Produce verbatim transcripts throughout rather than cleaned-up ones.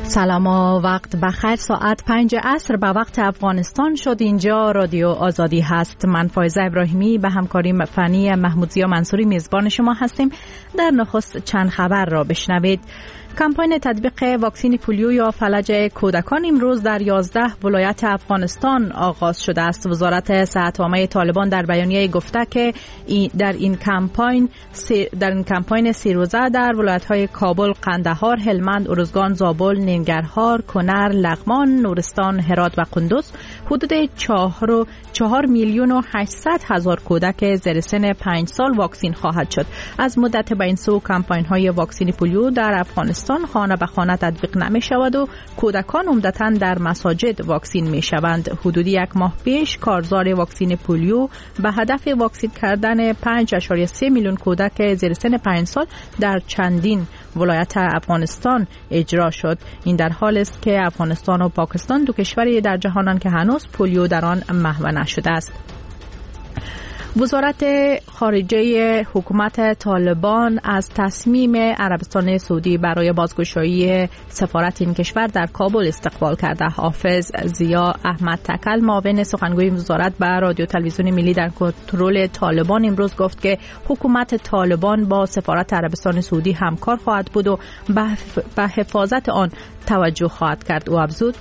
سلام و وقت بخیر. ساعت پنج عصر به وقت افغانستان شد. اینجا رادیو آزادی هست. من فایزه ابراهیمی به همکاری فنی محمودزیا منصوری میزبان شما هستیم. در نخست چند خبر را بشنوید. کمپاین تطبیق واکسن پولیو یا فلج کودکان امروز در یازده ولایت افغانستان آغاز شده است. وزارت صحت عامه طالبان در بیانیه گفته که در این کمپاین در این کمپاین سی روزه در ولایت‌های کابل، قندهار، هلمند، ارزگان، زابل، ننگرهار، کنر، لغمان، نورستان، هرات و قندوز حدود چهار میلیون و هشتصد هزار کودک زیر سن پنج سال واکسن خواهد شد. از مدت بین سو کمپاین‌های واکسن پولیو در افغانستان خانه به خانه تطبیق نمی شود و کودکان عمدتاً در مساجد واکسن می شوند. حدود یک ماه پیش کارزار واکسن پولیو به هدف واکسن کردن پنج ممیز سه میلیون کودک زیر سن پنج سال در چندین ولایت افغانستان اجرا شد. این در حالی است که افغانستان و پاکستان دو کشوری در جهانند که هنوز پولیو در آن محو نشده است. وزارت خارجه حکومت طالبان از تصمیم عربستان سعودی برای بازگشایی سفارت این کشور در کابل استقبال کرده. حافظ ضیا احمد تکل، معاون سخنگوی وزارت به رادیو تلویزیون ملی در کنترل طالبان امروز گفت که حکومت طالبان با سفارت عربستان سعودی همکار خواهد بود و به حفاظت آن توجه خواهد کرد. او افزود: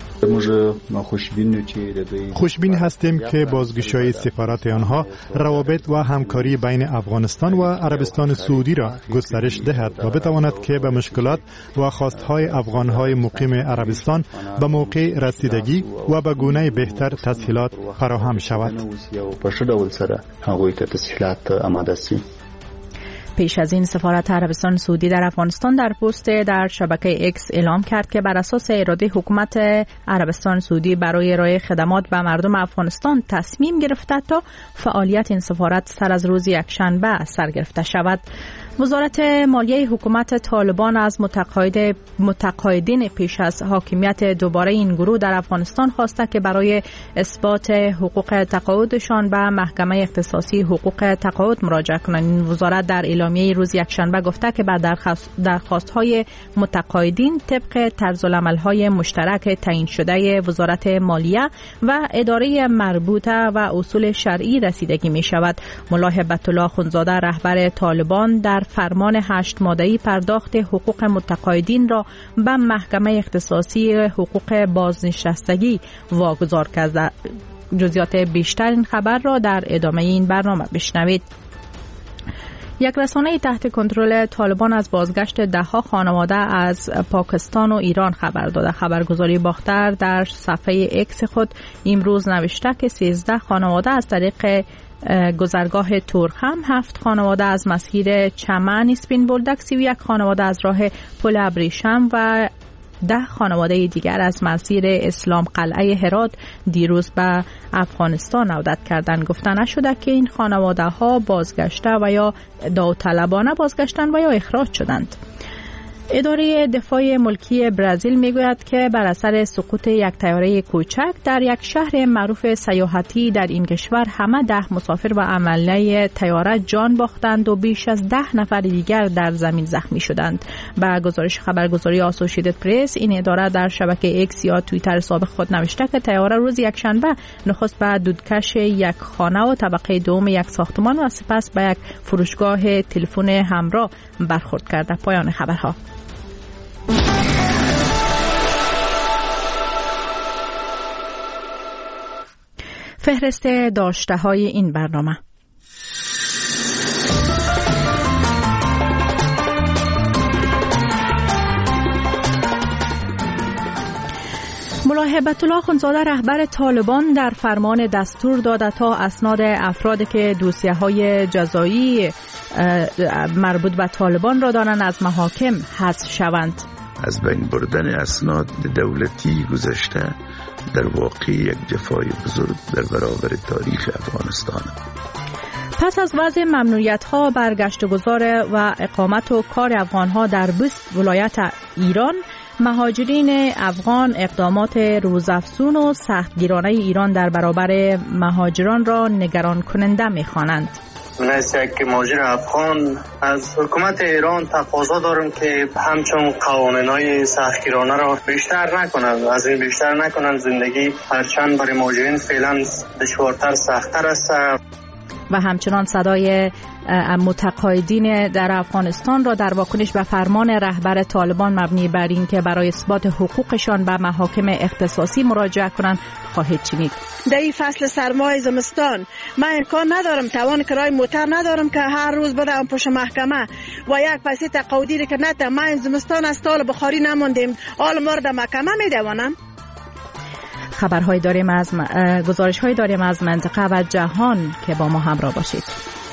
خوشبین هستیم که بازگشایی سفارت آنها روابط و همکاری بین افغانستان و عربستان سعودی را گسترش دهد و بتواند که به مشکلات و خواستهای افغانهای مقیم عربستان به موقع رسیدگی و به گونه بهتر تسهیلات فراهم شود. پیش از این سفارت عربستان سعودی در افغانستان در پست در شبکه اکس اعلام کرد که بر اساس اراده حکومت عربستان سعودی برای ارائه خدمات به مردم افغانستان تصمیم گرفته تا فعالیت این سفارت سر از روز یکشنبه سر گرفته شود. وزارت مالیه حکومت طالبان از متقاعد متقاعدین پیش از حاکمیت دوباره این گروه در افغانستان خواسته که برای اثبات حقوق تقاعدشان به محکمه اختصاصی حقوق تقاعد مراجعه کنند. این وزارت در اعلامیه روز یکشنبه گفته که بعد درخواست‌های متقاعدین طبق طرزالعمل‌های مشترک تعیین شده وزارت مالیه و اداره مربوطه و اصول شرعی رسیدگی می‌شود. ملا هبت الله اخوندزاده رهبر طالبان در فرمان هشت ماده‌ای پرداخت حقوق متقاعدین را به محکمه اختصاصی حقوق بازنشستگی واگذار کرده. جزئیات بیشتر این خبر را در ادامه این برنامه بشنوید. یک رسانه تحت کنترل طالبان از بازگشت ده‌ها خانواده از پاکستان و ایران خبر داده. خبرگزاری باختر در صفحه اکس خود امروز نوشته که سیزده خانواده از طریق گذرگاه تورخم، هفت خانواده از مسیر چمن اسپین بولدک، سی و یک خانواده از راه پل ابریشم و ده خانواده دیگر از مسیر اسلام قلعه هرات دیروز به افغانستان عودت کردند. گفته نشده که این خانواده ها بازگشته و یا داوطلبانه بازگشتند و یا اخراج شدند. اداره دفاع ملکی برزیل میگوید که بر اثر سقوط یک طیاره کوچک در یک شهر معروف سیاحتی در این کشور همه ده مسافر و عمله طیاره جان باختند و بیش از ده نفر دیگر در زمین زخمی شدند. به گزارش خبرگزاری آسوشیتد پرس، این اداره در شبکه اکس یا توییتر سابق خود نوشته که طیاره روز یکشنبه نخست به دودکش یک خانه و طبقه دوم یک ساختمان و سپس به یک فروشگاه تلفن همراه برخورد کرده. پایان خبرها. فهرست داشته های این برنامه. ملا هبت الله اخوندزاده رهبر طالبان در فرمان دستور داده تا اسناد افرادی که دوسیه‌های جزایی مربوط به طالبان را دارند از محاکم حذف شوند. از بین بردن اسناد دولتی گذشته در واقع یک جفای بزرگ در برابر تاریخ افغانستان. پس از وضع ممنوعیت‌ها بر گشتگذار و اقامت و کار افغان‌ها در بیست ولایت ایران، مهاجرین افغان اقدامات روزافزون و سختگیرانه ایران در برابر مهاجران را نگران کننده می‌خوانند. من از یک مهاجر افغان از حکومت ایران تقاضا دارم که همچون قوانین‌های سختگیرانه را بیشتر نکنند، از این بیشتر نکنند. زندگی هرچند برای مهاجرین فعلا دشوارتر سخت‌تر است. و همچنان صدای متقاعدین در افغانستان را در واکنش به فرمان رهبر طالبان مبنی بر این که برای اثبات حقوقشان به محاکم اختصاصی مراجعه کنند خواهید شنید. در این فصل سرمای زمستان من امکان ندارم، توان کرای موتر ندارم که هر روز بدم پشت محکمه و یک پیسه تقاعدی که نته. من این زمستان از تال بخاری نموندیم، حال ما را در محکمه میدوانم. خبرهای داریم از م... گزارش‌های داریم از منطقه و جهان که با ما همراه باشید.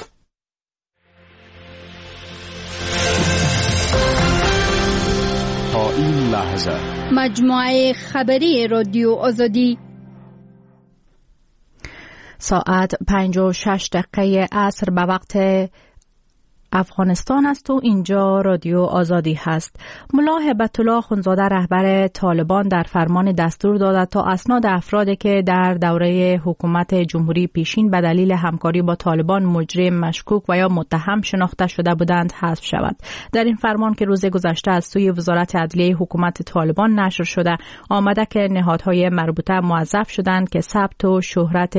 تا این لحظه مجموعه خبری رادیو آزادی ساعت پنج و شش دقیقه عصر به وقت افغانستان است و اینجا رادیو آزادی هست. ملا هبت الله اخوندزاده رهبر طالبان در فرمان دستور داده تا اسناد افرادی که در دوره حکومت جمهوری پیشین به دلیل همکاری با طالبان مجرم، مشکوک و یا متهم شناخته شده بودند حذف شود. در این فرمان که روز گذشته از سوی وزارت عدلیه حکومت طالبان نشر شده آمده که نهادهای مربوطه موظف شدند که ثبت و شهرت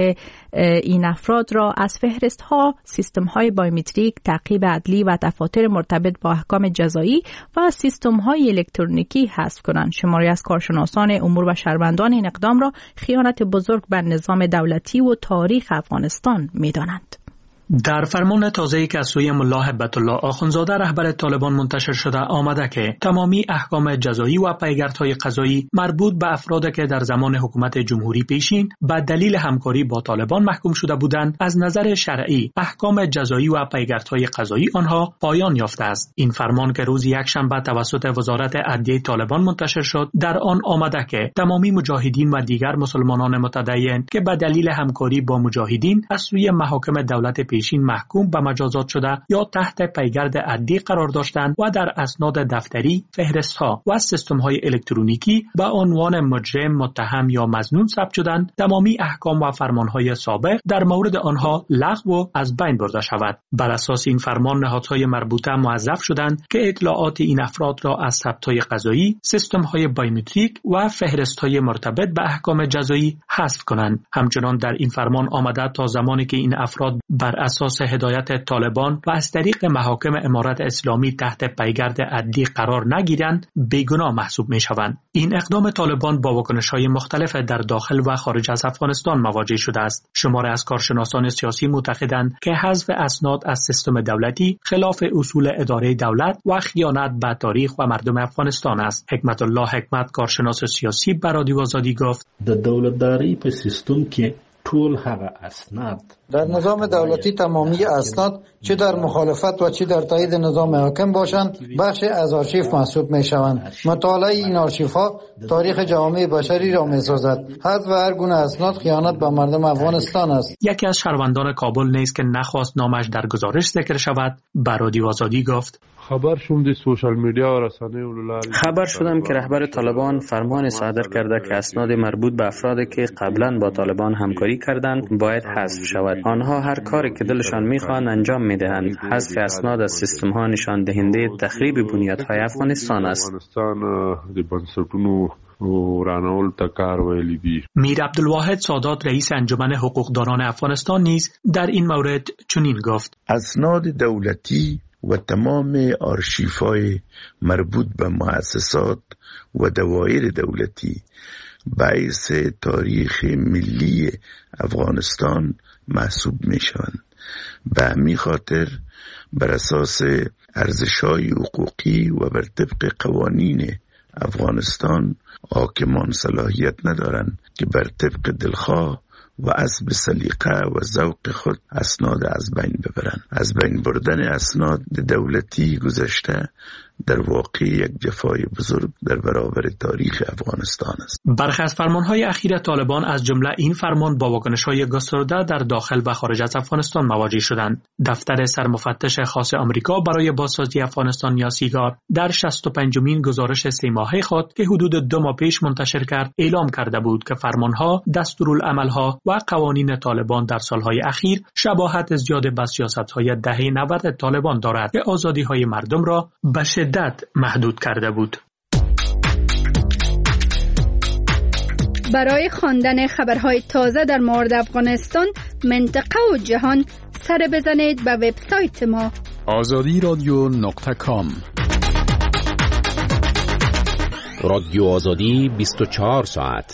این افراد را از فهرست ها، سیستم های بایومتریک، تعقیب عدلی و دفاتر مرتبط با احکام جزایی و سیستم های الکترونیکی حذف کنند. شماری از کارشناسان امور و شهروندان این اقدام را خیانت بزرگ بر نظام دولتی و تاریخ افغانستان می‌دانند. در فرمان تازه‌ای که از سوی ملا هبت الله آخوندزاده رهبر طالبان منتشر شده آمده که تمامی احکام جزایی و پیگردهای قضایی مربوط به افرادی که در زمان حکومت جمهوری پیشین به دلیل همکاری با طالبان محکوم شده بودند از نظر شرعی احکام جزایی و پیگردهای قضایی آنها پایان یافته است. این فرمان که روز یکشنبه توسط وزارت عدلیه طالبان منتشر شد در آن آمده که تمامی مجاهدین و دیگر مسلمانان متدین که به دلیل همکاری با مجاهدین از سوی محاکم دولت پیشین محکوم به مجازات شده یا تحت پیگرد عدلی قرار داشتند و در اسناد دفتری، فهرست‌ها و سیستم‌های الکترونیکی به عنوان مجرم، متهم یا مظنون ثبت شدند، تمامی احکام و فرمان‌های سابق در مورد آنها لغو و از بین برده شود. بر اساس این فرمان نهادهای مربوطه موظف شدند که اطلاعات این افراد را از ثبت‌های قضایی، سیستم‌های بایومتریک و فهرست‌های مرتبط به احکام جزایی حذف کنند. همچنان در این فرمان آمده تا زمانی که این افراد بر اساس هدایت طالبان و از طریق محاکم امارت اسلامی تحت پیگرد عدلی قرار نگیرند بیگناه محسوب می شوند. این اقدام طالبان با واکنش‌های مختلف در داخل و خارج از افغانستان مواجه شده است. شماری از کارشناسان سیاسی معتقدند که حذف اسناد از سیستم دولتی خلاف اصول اداره دولت و خیانت به تاریخ و مردم افغانستان است. حکمت الله حکمت کارشناس سیاسی بر رادیو آزادی گفت: د دولتداری په سیستم کې ټول هغه اسناد در نظام دولتی تمامی اسناد چه در مخالفت و چه در تایید نظام حاکم باشند بخش از آرشیف محسوب می شوند. مطالعه این آرشیف ها تاریخ جامعه بشری را می سازد. حذف هر گونه اسناد خیانت به مردم افغانستان است. یکی از شهروندان کابل نیز که نخواست نامش در گزارش ذکر شود بر رادیو آزادی گفت: خبر شوم د سوشال میډیا و رسانه‌و لارې خبر شدم که رهبر طالبان فرمان صادر کرده که اسناد مربوط به افرادی که قبلا با طالبان همکاری کردند باید حذف شود. آنها هر کاری که دلشان میخواهند انجام میدهند. حذف اسناد از سیستم ها نشان دهنده تخریب بنیادهای افغانستان است. افغانستان د بنسټونو ورانول تکار ویلی دی. میر عبدالواحد سادات رئیس انجمن حقوقدانان افغانستان نیز در این مورد چنین گفت: اسناد دولتی و تمام آرشیف‌های مربوط به مؤسسات و دوایر دولتی باعث تاریخ ملی افغانستان محسوب می شوند. به همین خاطر بر اساس ارزش‌های حقوقی و بر طبق قوانین افغانستان حاکمان صلاحیت ندارند که بر طبق دلخواه و اسب سلیقه و ذوق خود اسناد از بین ببرند. از بین بردن اسناد دولتی گذشته در واقع یک جفای بزرگ در برابر تاریخ افغانستان است. برخی از فرمانهای اخیر طالبان از جمله این فرمان با واکنش‌های گسترده در داخل و خارج از افغانستان مواجه شدند. دفتر سرمفتش خاص آمریکا برای بازسازی افغانستان یا سیگار در شصت و پنجمین گزارش سه ماهه خود که حدود دو ماه پیش منتشر کرد اعلام کرده بود که فرمانها، دستورالعملها و قوانین طالبان در سالهای اخیر شباهت زیاد به سیاست‌های دهه نود طالبان دارد که آزادی‌های مردم را به شدت محدود کرده بود. برای خواندن خبرهای تازه در مورد افغانستان، منطقه و جهان سر بزنید به وبسایت ما آزادی رادیو نقطه کام. رادیو آزادی بیست و چهار ساعت.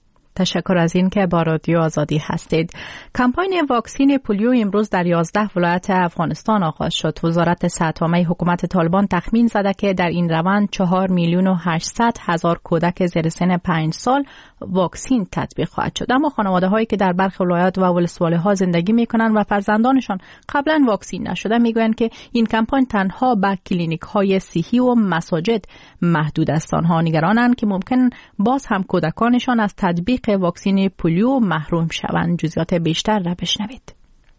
تشکر از این که با رادیو آزادی هستید. کمپاین واکسین پولیو امروز در یازده ولایت افغانستان آغاز شد. وزارت صحت عامه حکومت طالبان تخمین زده که در این روند چهار میلیون و هشتصد هزار کودک زیر سن پنج سال واکسین تطبیق خواهد شد. اما خانواده هایی که در برخی ولایات و ولسوالی ها زندگی می کنند و فرزندانشان قبلا واکسین نشده میگویند که این کمپاین تنها به کلینیک های صحی و مساجد محدود است. آنها نگرانند که ممکن باز هم کودکانشان از تطبیق واکسین پولیو محروم شوند. جزئیات بیشتر را بشنوید.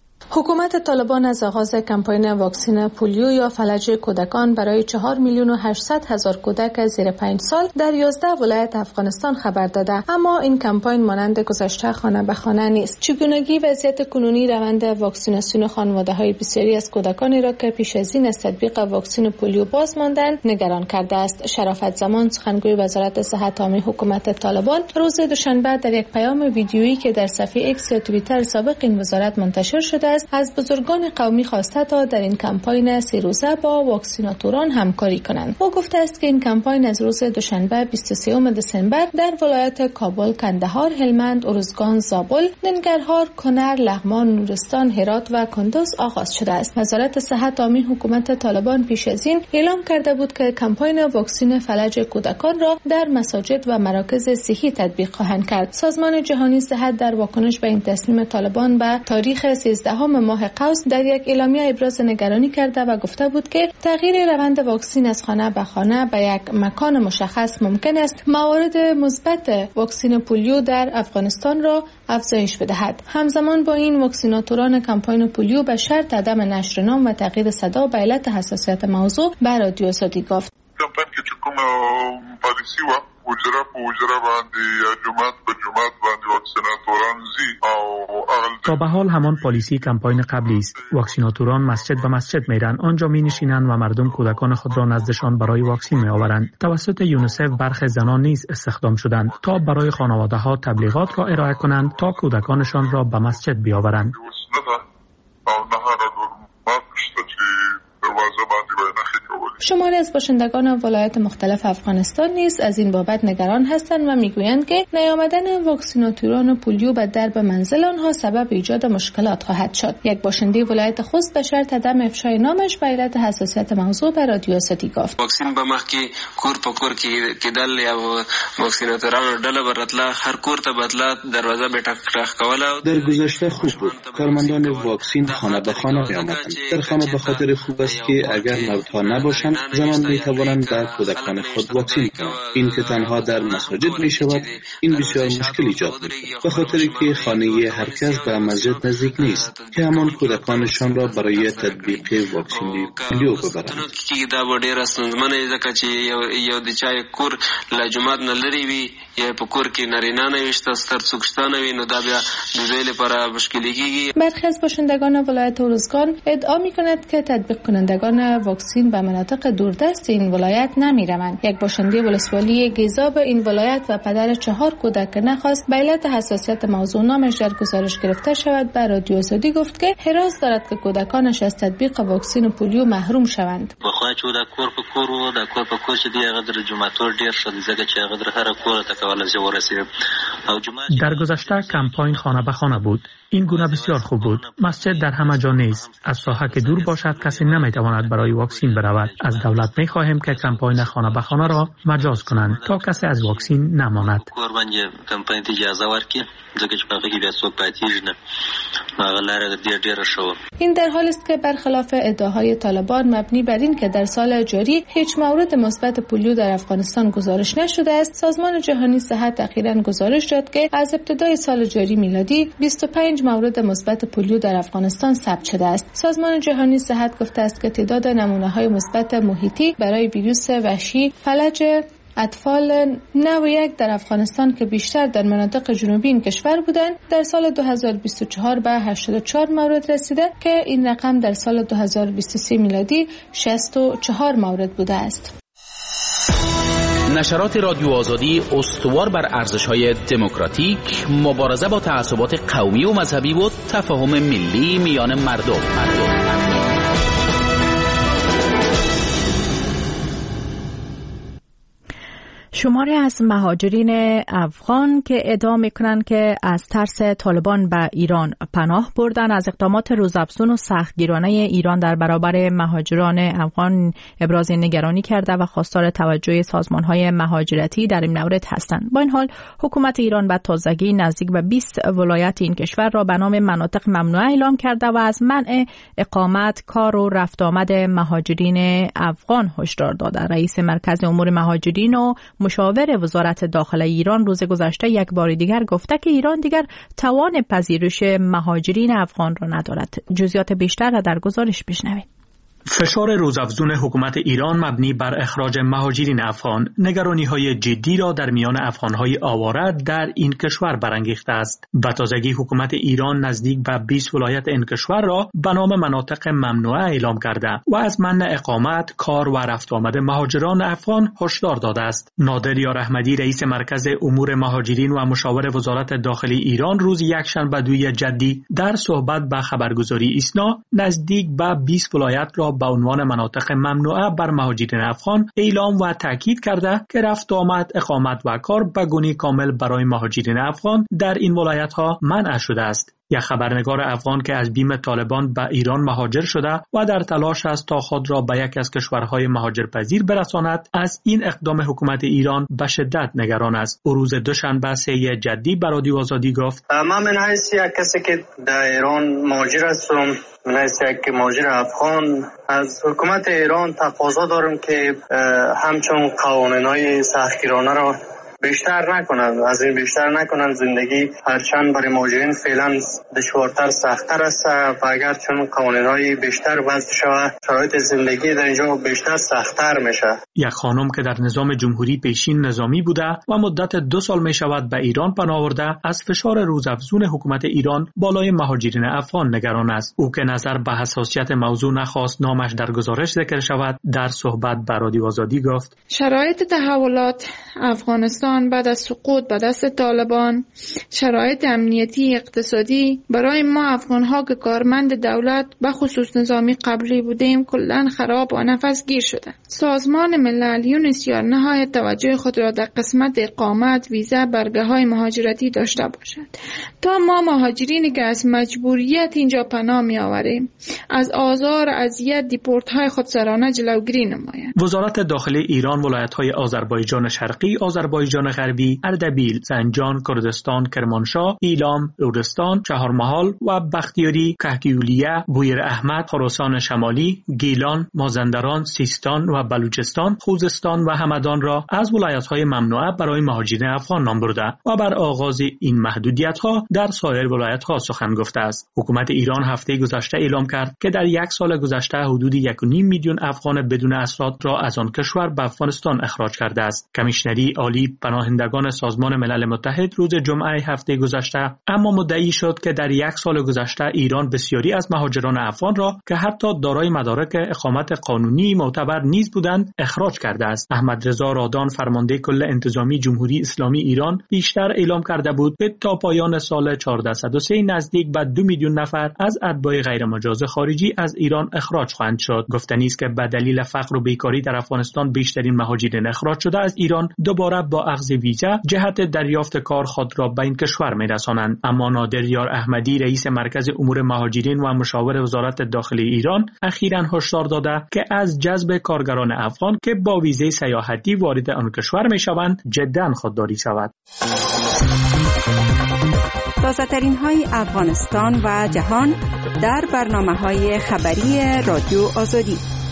حکومت طالبان از آغاز کمپاین واکسن پولیو یا فلج کودکان برای چهار میلیون و هشتصد هزار کودک زیر پنج سال در یازده ولایت افغانستان خبر داده، اما این کمپاین مانند گذشته خانه به خانه نیست. چگونگی وضعیت کنونی روند واکسیناسیون خانواده‌های بسیاری از کودکانی را که پیش از این از تطبیق واکسن پولیو باز ماندند نگران کرده است. شرافت زمان، سخنگوی وزارت صحت عامه حکومت طالبان، روز دوشنبه در یک پیام ویدیویی که در صفحه ایکس یا توییتر سابق این وزارت منتشر شده است، از بزرگان قومی خواسته تا در این کمپاین سه روزه با واکسیناتوران همکاری کنند. او گفته است که این کمپاین از روز دوشنبه بیست و سوم دسامبر در ولایت کابل، کندهار، هلمند، ارزگان، زابل، ننگرهار، کنر، لغمان، نورستان، هرات و کندوز آغاز شده است. وزارت صحت عامه حکومت طالبان پیش از این اعلام کرده بود که کمپاین واکسن فلج کودکان را در مساجد و مراکز صحی تطبیق خواهند کرد. سازمان جهانی صحت در واکنش به این تصمیم طالبان به تاریخ سیزدهم ماه قوس در یک اعلامیه ابراز نگرانی کرده و گفته بود که تغییر روند واکسین از خانه به خانه به یک مکان مشخص ممکن است موارد مثبت واکسن پولیو در افغانستان را افزایش بدهد. همزمان با این، واکسیناتوران کمپاین پولیو به شرط عدم نشر نام و تغییر صدا به علت حساسیت موضوع به رادیو آزادی گفت. کمپاین که کوم پالیسی و وجره په وجره باندې یا جماعت په جماعت باندې واکسیناتوران زی او تا به حال همان پالیسی کمپاین قبلی است. واکسیناتوران مسجد به مسجد میرن، آنجا می نشینند و مردم کودکان خود را نزدشان برای واکسین می آورند. توسط یونیسف برخی زنان نیز استخدام شدند تا برای خانواده ها تبلیغات را ارائه کنند تا کودکانشان را به مسجد بیاورند. شماری از باشندگان ولایات مختلف افغانستان نیز از این بابت نگران هستند و میگویند که نیامدن واکسیناتوران پولیو به درب منزل آنها سبب ایجاد مشکلات خواهد شد. یک باشنده ولایت خوست به شرط عدم افشای نامش به علت حساسیت موضوع به رادیو آزادی گفت. واکسین به مخ کې کور په کور کې کېدل یا واکسیناتورانو ډله برتله هر کور ته بدله دروازه به ټک ټک کوله. در گذشته خوب بود. کارمندان واکسین خانه به خانه میآمدند. در خانه به خاطر خوب است که اگر مردها نباشند زنان می توانند به کودکان خود واکسین کنند. این که تنها در مساجد می شود این بسیار مشکل ایجاد می کند، به خاطر که خانه هر کس به مسجد نزدیک نیست که همان کودکانشان را برای تطبیق واکسن پولیو ببرند. دا به ډیر ستونزمن ځکه چې یو د چا کور له جماعت نه لري وي یا په کور کې نارینه نه وي ستر څوک شته نه وي، نو دا بیا د دوی لپاره مشکل کیږي. برخی از باشندگان ولایت ارزگان ادعا می کند که تطبیق کنندگان واکسین به مناطق دوردست این ولایت نمی روند. یک باشنده ولسوالی گیزا به این ولایت و پدر چهار کودک نخواست به علت حساسیت موضوع نامش در گزارش گرفته شود به رادیو آزادی گفت که حراس دارد که کودکانش از تطبیق واکسن پولیو محروم شوند. بخواه چې دا کور په کور و دا کور په کور چې دی هغه در جمعتور ډیر شد ځکه چې هغه در هر کور ته کولای شي ورسي در گذشته کمپاین خانه به خانه بود. این گونه بسیار خوب بود. مسجد در همه جا نیست. از ساحه که دور باشد کسی نمیتواند برای واکسین برود. از دولت میخواهیم که کمپاین خانه به خانه را مجاز کنند تا کسی از واکسین نماند. این در حالی است که برخلاف ادعاهای طالبان مبنی بر این که در سال جاری هیچ مورد مثبت پولیو در افغانستان گزارش نشده است، سازمان جهانی صحت اخیراً گزارش داد که از ابتدای سال جاری میلادی بیست و پنج مورد مثبت پولیو در افغانستان ثبت شده است. سازمان جهانی صحت گفته است که تعداد نمونه‌های مثبت محیطی برای ویروس وحشی فلج اطفال نو یک در افغانستان که بیشتر در مناطق جنوبی این کشور بودند در سال دو هزار و بیست و چهار به هشتاد و چهار مورد رسیده که این رقم در سال دو هزار و بیست و سه میلادی شصت و چهار مورد بوده است. نشرات رادیو آزادی استوار بر ارزش‌های دموکراتیک، مبارزه با تعصبات قومی و مذهبی و تفاهم ملی میان مردم. مردم. شماری از مهاجرین افغان که ادعا میکنند که از ترس طالبان به ایران پناه بردن از اقدامات روزافزون و سختگیرانه ایران در برابر مهاجران افغان ابراز نگرانی کرده و خواستار توجه سازمان‌های مهاجرتی در این مورد هستند. با این حال حکومت ایران به تازگی نزدیک به بیست ولایت این کشور را به نام مناطق ممنوعه اعلام کرده و از منع اقامت، کار و رفت آمد مهاجرین افغان هشدار داده. رئیس مرکز امور مهاجرین و مشاور وزارت داخله ایران روز گذشته یک بار دیگر گفته که ایران دیگر توان پذیرش مهاجرین افغان را ندارد. جزئیات بیشتر را در گزارش بشنوید. فشار روزافزون حکومت ایران مبنی بر اخراج مهاجرین افغان نگرانی‌های جدی را در میان افغان‌های آواره در این کشور برانگیخته است. به تازگی حکومت ایران نزدیک به بیست ولایت این کشور را به نام مناطق ممنوعه اعلام کرده و از منع اقامت، کار و رفت آمد مهاجران افغان هشدار داده است. نادر یار احمدی رئیس مرکز امور مهاجرین و مشاور وزارت داخلی ایران روز یکشنبه دوی جدی در صحبت به خبرگزاری ایسنا نزدیک به بیست ولایت را به عنوان مناطق ممنوعه بر مهاجرین افغان اعلام و تاکید کرده که رفت آمد، اقامت و کار به گونه کامل برای مهاجرین افغان در این ولایت ها منع شده است. یک خبرنگار افغان که از بیم طالبان به ایران مهاجر شده و در تلاش است تا خود را به یک از کشورهای مهاجرپذیر برساند، از این اقدام حکومت ایران به شدت نگران است. او روز دوشنبه سه جدی به رادیو آزادی گفت: من من حیث یک کسی که در ایران مهاجر هستم، من حیث یک مهاجر افغان از حکومت ایران تقاضا دارم که همچون قوانین‌های سختگیرانه را بیشتر نکنند، از این بیشتر نکنند. زندگی هرچند برای مهاجرین فعلا دشوارتر، سخت‌تر است و اگر چون قوانین‌های بیشتر وضع شود شرایط زندگی در اینجا بیشتر سخت‌تر میشه. یک خانم که در نظام جمهوری پیشین نظامی بوده و مدت دو سال می شود به ایران پناه برده از فشار روزافزون حکومت ایران بالای مهاجرین افغان نگران است. او که نظر به حساسیت موضوع نخواست نامش در گزارش ذکر شود، در صحبت با رادیو آزادی گفت: شرایط تحولات افغانستان بعد از سقوط به دست طالبان، شرایط امنیتی اقتصادی برای ما افغان‌ها که کارمند دولت به خصوص نظامی قبلی بودیم کلاً خراب و نفس گیر شده. سازمان ملل یونسیار نهایت توجه خود را در قسمت اقامت، ویزا، برگه‌های مهاجرتی داشته باشد تا ما مهاجرینی که از مجبوریت اینجا پناه می‌آوریم از آزار، اذیت، دیپورت‌های خودسرانه جلوگیری نماید. وزارت داخلی ایران ولایت‌های آذربایجان شرقی، آذربایجان غربی، اردبیل، زنجان، کردستان، کرمانشاه، ایلام، لرستان، چهارمحال و بختیاری، کهگیولیه، بویر احمد، خراسان شمالی، گیلان، مازندران، سیستان و بلوچستان، خوزستان و همدان را از ولایت‌های ممنوعه برای مهاجرین افغان نام برده و بر آغاز این محدودیت‌ها در سایر ولایت‌ها سخن گفته است. حکومت ایران هفته گذشته اعلام کرد که در یک سال گذشته حدود یک و نیم میلیون افغان بدون اسناد را از آن کشور به افغانستان اخراج کرده است. کمیشنری عالی پناهندگان سازمان ملل متحد روز جمعه هفته گذشته اما مدعی شد که در یک سال گذشته ایران بسیاری از مهاجران افغان را که حتی دارای مدارک اقامت قانونی معتبر نیز بودند اخراج کرده است. احمد رضا رادان فرمانده کل انتظامی جمهوری اسلامی ایران بیشتر اعلام کرده بود که تا پایان سال چهاردهصد و سه نزدیک به دو میلیون نفر از اتباع غیرمجاز خارجی از ایران اخراج خواهند شد. گفتنی است که به دلیل فقر و بیکاری در افغانستان بیشترین مهاجرین اخراج شده از ایران دوباره با اخذ ویزا جهت دریافت کار خود را به این کشور می‌رسانند. اما نادر یار احمدی رئیس مرکز امور مهاجرین و مشاور وزارت داخلی ایران اخیراً هشدار داده که از جذب کارگران افغان که با ویزه سیاحتی وارد آن کشور می‌شوند جداً خودداری شود. تازه‌ترین های افغانستان و جهان در برنامه‌های خبری رادیو آزادی.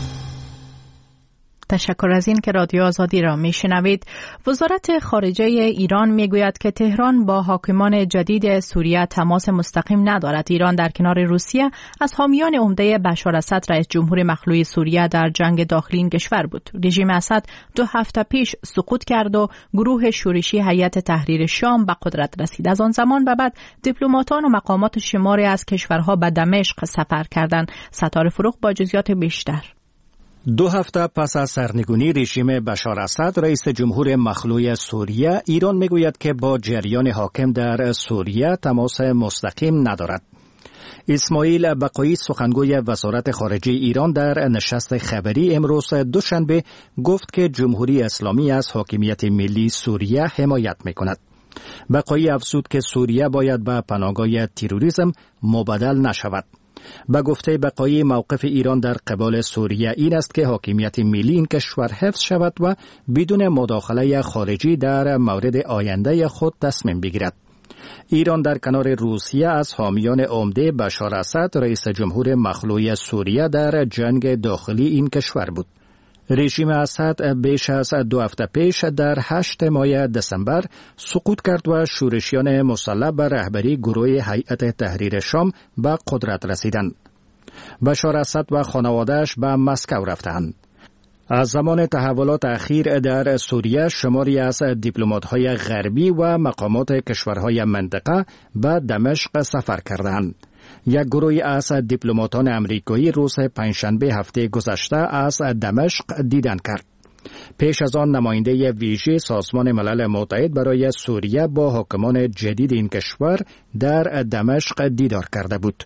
تشکر از این که رادیو آزادی را میشنوید. وزارت خارجه ایران میگوید که تهران با حاکمان جدید سوریه تماس مستقیم ندارد. ایران در کنار روسیه از حامیان عمده بشار اسد رئیس جمهور مخلوع سوریه در جنگ داخلی این کشور بود. رژیم اسد دو هفته پیش سقوط کرد و گروه شورشی هیئت تحریر شام به قدرت رسید. از آن زمان به بعد دیپلماتان و مقامات شماری از کشورها به دمشق سفر کردند. ستاره فروغ با جزئیات بیشتر. دو هفته پس از سرنگونی رژیم بشار اسد رئیس جمهور مخلوع سوریه، ایران میگوید که با جریان حاکم در سوریه تماس مستقیم ندارد. اسماعیل بقایی سخنگوی وزارت خارجه ایران در نشست خبری امروز دوشنبه گفت که جمهوری اسلامی از حاکمیت ملی سوریه حمایت میکند. بقایی افزود که سوریه باید به پناهگاه تروریسم مبدل نشود. به گفته بقایی موقف ایران در قبال سوریه این است که حاکمیت ملی این کشور حفظ شود و بدون مداخله خارجی در مورد آینده خود تصمیم بگیرد. ایران در کنار روسیه از حامیان عمده بشار اسد رئیس جمهور مخلوع سوریه در جنگ داخلی این کشور بود. رژیم اسد بیش از دو هفته پیش در هشت ماه دسامبر سقوط کرد و شورشیان مسلح به رهبری گروه هیئت تحریر شام به قدرت رسیدند. بشار اسد و خانواده‌اش به مسکو رفتند. از زمان تحولات اخیر در سوریه شماری از دیپلمات‌های غربی و مقامات کشورهای منطقه به دمشق سفر کردند. یک گروه از دیپلماتان امریکایی روز پنجشنبه هفته گذشته از دمشق دیدن کرد. پیش از آن نماینده ویژه سازمان ملل متحد برای سوریه با حاکمان جدید این کشور در دمشق دیدار کرده بود.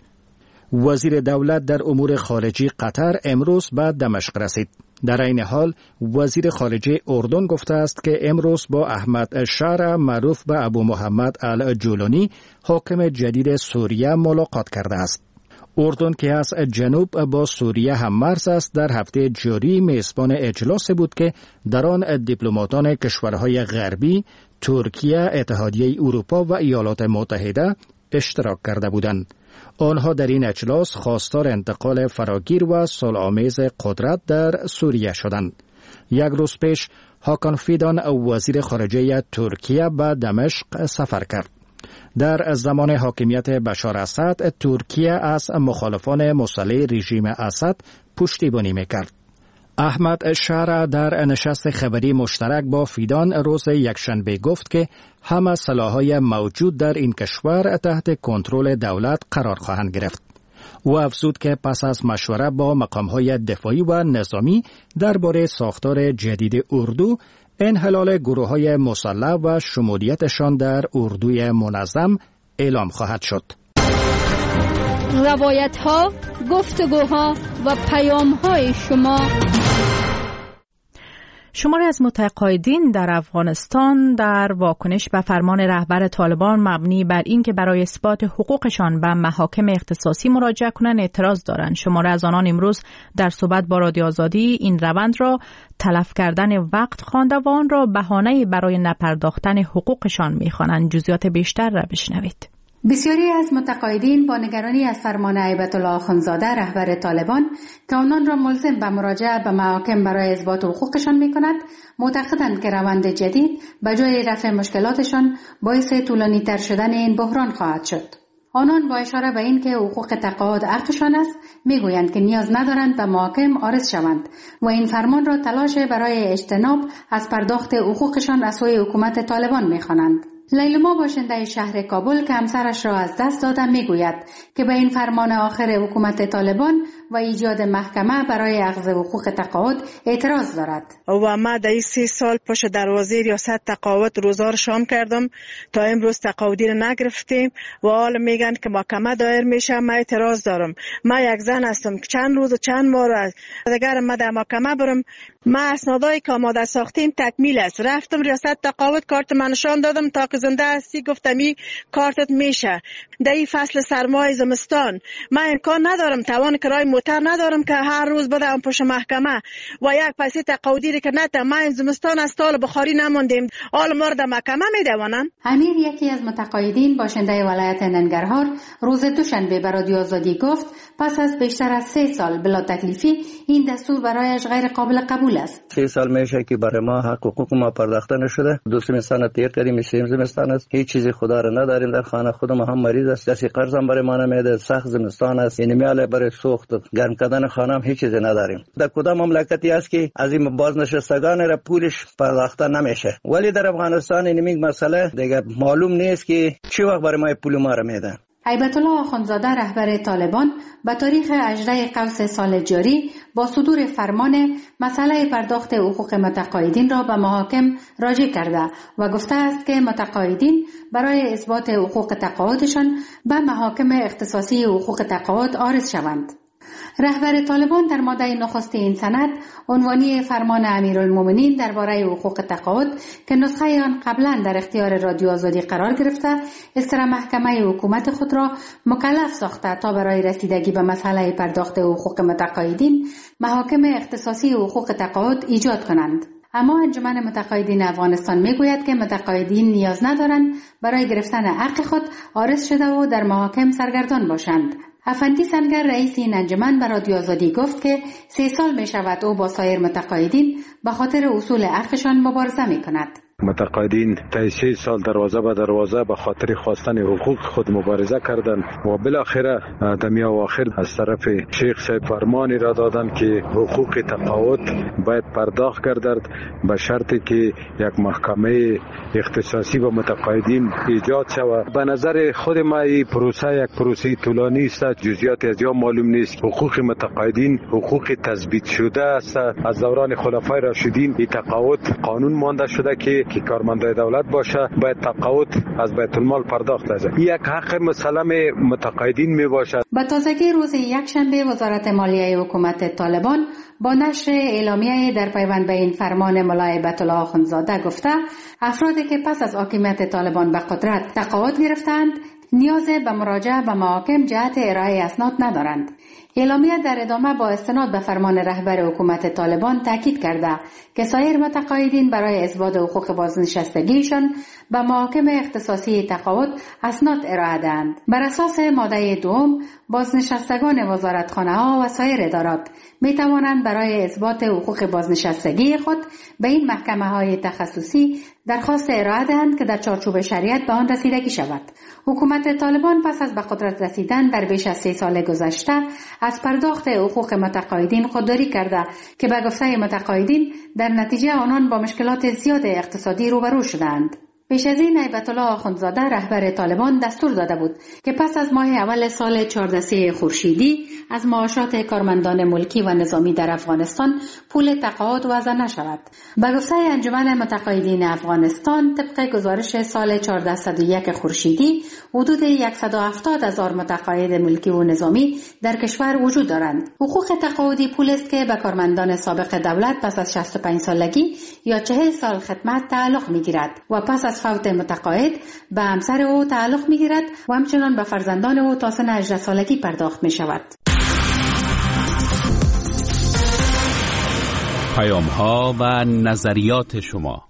وزیر دولت در امور خارجه قطر امروز به دمشق رسید. در این حال وزیر خارجه اردن گفته است که امروز با احمد شارع معروف به ابو محمد الجولانی حاکم جدید سوریه ملاقات کرده است. اردن که از جنوب با سوریه هم مرز است در هفته جاری میزبان اجلاسی بود که در آن دیپلماتان کشورهای غربی، ترکیه، اتحادیه اروپا و ایالات متحده اشتراک کرده بودند. آنها در این اجلاس خواستار انتقال فراگیر و صلح‌آمیز قدرت در سوریه شدند. یک روز پیش هاکان فیدان وزیر خارجه ترکیه به دمشق سفر کرد. در زمان حاکمیت بشار اسد ترکیه از مخالفان مسلح رژیم اسد پشتیبانی میکرد. احمد شارع در نشست خبری مشترک با فیدان روز یکشنبه گفت که همه سلاح‌های موجود در این کشور تحت کنترل دولت قرار خواهند گرفت. او افزود که پس از مشوره با مقام‌های دفاعی و نظامی درباره ساختار جدید اردو، انحلال گروه‌های مسلح و شمولیتشان در اردوی منظم اعلام خواهد شد. روایت‌ها، گفتگوها و پیام‌های شما. شماری از متقاعدین در افغانستان در واکنش به فرمان رهبر طالبان مبنی بر اینکه برای اثبات حقوقشان به محاکم اختصاصی مراجعه کنند اعتراض دارند. شماری از آنان امروز در صحبت با رادیو آزادی این روند را تلف کردن وقت خوانده و آن را بهانه‌ای برای نپرداختن حقوقشان می‌خوانند. جزئیات بیشتر را بشنوید. بسیاری از متقاعدین با نگرانی از فرمان هیبت الله آخوندزاده رهبر طالبان که آنان را ملزم به مراجعه به محاکم برای اثبات حقوقشان می‌کند، معتقدند که روند جدید به جای رفع مشکلاتشان باعث طولانی تر شدن این بحران خواهد شد. آنان با اشاره به این که حقوق تقاعد حقشان است میگویند که نیاز ندارند به محاکم عارض شوند و این فرمان را تلاش برای اجتناب از پرداخت حقوقشان از سوی حکومت طالبان می‌خوانند. لیلما باشنده شهر کابل که همسرش را از دست داده میگوید که به این فرمان آخر حکومت طالبان و ایجاد محکمه برای اخذ حقوق تقاعد اعتراض دارد. و ما در این سه سال پشت دروازه ریاست تقاعد روزار شام کردم تا امروز تقاعدی رو نگرفتیم و حالا میگن که محکمه دایر میشه. ما اعتراض دارم. ما یک زن هستم که چند روز و چند ماه اگر ما در محکمه برم، ما اسنادایی که آماده ساختیم تکمیل است. رفتم ریاست تقاعد کارت من نشان دادم تا که زنده هستی گفتم این کارتت میشه. در این فصل سرمای زمستان من امکان ندارم، توان کرای موتر ندارم که هر روز بدم پشت محکمه و یک پیسه تقاعدی که نتم. ما این زمستان از تال بخاری نموندیم، حال ما در محکمه میدونن. امیر یکی از متقاعدین باشنده ولایت ننگرهار روز دوشنبه به رادیو آزادی گفت پس از بیشتر از سه سال بلا تکلیفی این دستور برایش غیر قابل قبول است. سه سال میشه که برای ما حق حقوق ما پرداخته نشده. دو زمستان تیر کردیم، سه زمستان است، هیچ چیزی خدا را نداریم در خانه. خود ما هم مریض است، کسی قرض هم برای ما نمیده. سخت زمستان است، یعنی میاله برای سوخت گرم کردن خانه هم هیچ چیزی نداریم. در کدام مملکتی است که از این بازنشستگان را پولش پرداخته نمیشه؟ ولی در افغانستان این مسئله دیگه معلوم نیست که چه وقت برای ما پول ما را میدن. هیبت الله آخوندزاده رهبر طالبان به تاریخ هجدهم قوس سال جاری با صدور فرمان مسئله پرداخت حقوق متقاعدین را به محاکم راجع کرده و گفته است که متقاعدین برای اثبات حقوق تقاعدشان به محاکم اختصاصی حقوق تقاعد عارض شوند. رهبر طالبان در ماده نخست این سند عنوانی فرمان امیرالمومنین درباره حقوق تقاعد که نسخه آن قبلا در اختیار رادیو آزادی قرار گرفته، اصر محکمه حکومت خود را مکلف ساخته تا برای رسیدگی به مسئله پرداخت حقوق متقاعدین محاکم اختصاصی حقوق تقاعد ایجاد کنند. اما انجمن متقاعدین افغانستان میگوید که متقاعدین نیاز ندارند برای گرفتن حق خود عارض شده و در محاکم سرگردان باشند. افندی سنگر رئیس این انجمن به رادیو آزادی گفت که سه سال می شود او با سایر متقاعدین به خاطر اصول حقشان مبارزه می کند. متقاعدین تا سه سال دروازه به دروازه به خاطر خواستن حقوق خود مبارزه کردند و بالاخره در میانواخر از طرف شیخ صاحب فرمانی را دادند که حقوق تقاعد باید پرداخت گردد به شرطی که یک محکمه اختصاصی و متقاعدین ایجاد شود. به نظر خود ما این پروسه یک پروسه طولانی است، جزئیات از یا معلوم نیست. حقوق متقاعدین حقوق تثبیت شده است. از دوران خلفای راشدین این تقاعد قانون مانده شده که که کارمندای دولت باشه باید تقاعد از بیت المال پرداخت شود. یک حق مسلم متقاعدین می باشد. با تازگی روز یکشنبه وزارت مالیه حکومت طالبان با نشر اعلامیه در پیوند به این فرمان ملا هیبت الله آخوندزاده گفته افرادی که پس از حاکمیت طالبان به قدرت تقاعد گرفتند نیاز به مراجعه به محاکم جهت ارائه اسناد ندارند. اعلامیه در ادامه با استناد به فرمان رهبر حکومت طالبان تاکید کرده که سایر متقاعدین برای اثبات حقوق بازنشستگیشان به محاکم اختصاصی تقاعد اسناد ارائه دهند. بر اساس ماده دوم بازنشستگان وزارتخانه ها و سایر ادارات می توانند برای اثبات حقوق بازنشستگی خود به این محکمه های تخصصی درخواست ارائه دهند که در چارچوب شریعت به آن رسیدگی شود. حکومت طالبان پس از به قدرت رسیدن در بیش از سه سال گذشته از پرداخت حقوق متقاعدین خودداری کرده که به گفته متقاعدین در نتیجه آنان با مشکلات زیاد اقتصادی روبرو شدند. پیش از این هیبت الله آخوندزاده رهبر طالبان دستور داده بود که پس از ماه اول سال چهاردهم خورشیدی از معاشات کارمندان ملکی و نظامی در افغانستان پول تقاعد وضع نشود. به گفته انجمن متقاعدین افغانستان طبق گزارش سال چهاردهم و یک خورشیدی حدود صد و هفتاد هزار متقاعد ملکی و نظامی در کشور وجود دارند. حقوق تقاعدی پول است که به کارمندان سابق دولت پس از شصت و پنج سالگی یا چهل سال خدمت تعلق می‌گیرد و پس از فوت متقاعد به همسر او تعلق می‌گیرد و همچنان به فرزندان او تا سن هجده سالگی پرداخت می‌شود. پیام‌ها و نظریات شما.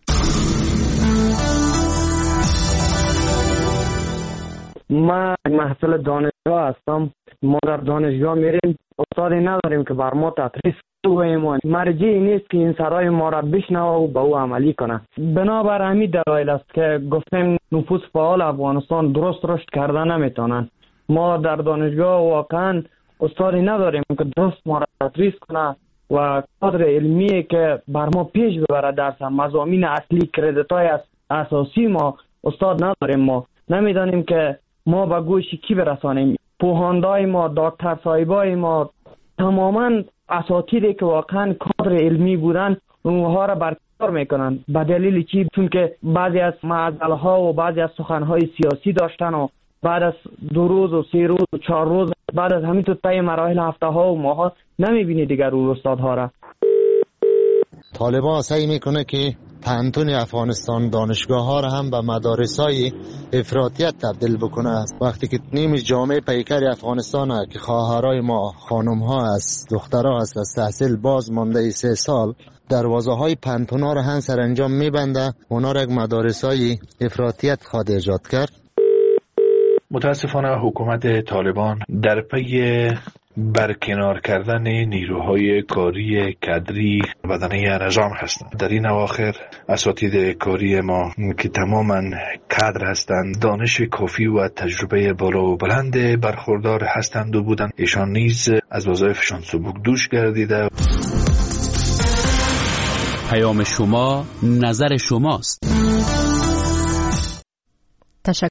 ما محصل دانشگاه هستم. ما در دانشگاه میریم، استادی نداریم که بر ما تدریس کنه. مرجعی نیست که این سرای ما را بشنوه و به او عملی کنه. بنابر همین دلایل است که گفتیم نفوذ فعال افغانستان درست رشد کرده نمیتونن. ما در دانشگاه واقعا استادی نداریم که درست ما را تدریس کنه و کادر علمی که بر ما پیش ببره درس مضامین اصلی کردیت های اساسی ما استاد نداریم. ما نمیدانیم که ما به گوش کی برسانیم. پوهاندای ما، دکتر صاحبای ما تماما اساتیدی که واقعا کادر علمی بودن اونها را برکنار میکنن. به دلیل چی؟ چون که بعضی از معضله ها و بعضی از سخن های سیاسی داشتن و بعد از دو روز و سه روز و چهار روز بعد از همین تو طی مراحل هفته ها و ماه ها نمیبینی دیگر اون استادها را. طالبان سعی میکنه که پانتون افغانستان دانشگاه ها را هم به مدارس های افراطیت تبدیل بکنه. وقتی که نیم جامعه پیکر افغانستان ها که خواهرای ما خانم ها است، دخترها است، از تحصیل باز مانده سه سال، دروازه های پانتون ها را هم سرانجام میبنده، اونا را یک مدارس های افراطیت خواد ایجاد کرد. متاسفانه حکومت طالبان در پی برکنار کردن نیروهای کاری کادری بدنه نظام هستند. در این اواخر اساتید کاری ما که تماما کادر هستند، دانش کافی و تجربه بالا و بلند برخوردار هستند و بودند، ایشان نیز از وظایفشان سبک دوش گردیده. پیام شما، نظر شماست.